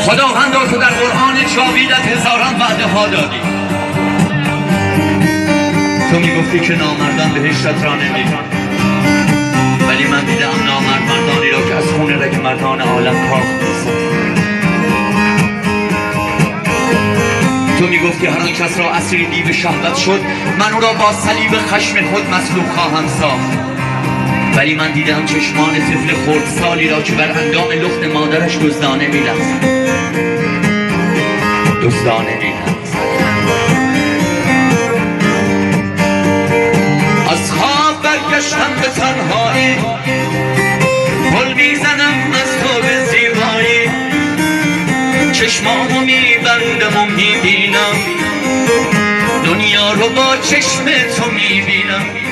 خداوندا تو در قرآن جاویدت هزاران وعده ها دادی. تو میگفتی که نامردان بهشتت را نمیرن، ولی من دیدم نامرد مردانی را که از خون رگ مردان عالم کاخ می‌سازد. تو میگفتی هر آن کس را اسیر دیو شهوت شد، من او را با صلیب خشم خود مصلوب خواهم ساخت. ولی من دیدم چشمان طفل خردسالی را که بر اندام لخت مادرش دزدانه می‌لغزد، دزدانه می‌لغزد. از خواب برگشتم به تنهایی، گل میزنم از تو به زیبایی، چشمامو میبندم و میبینم دنیا رو با چشم تو میبینم.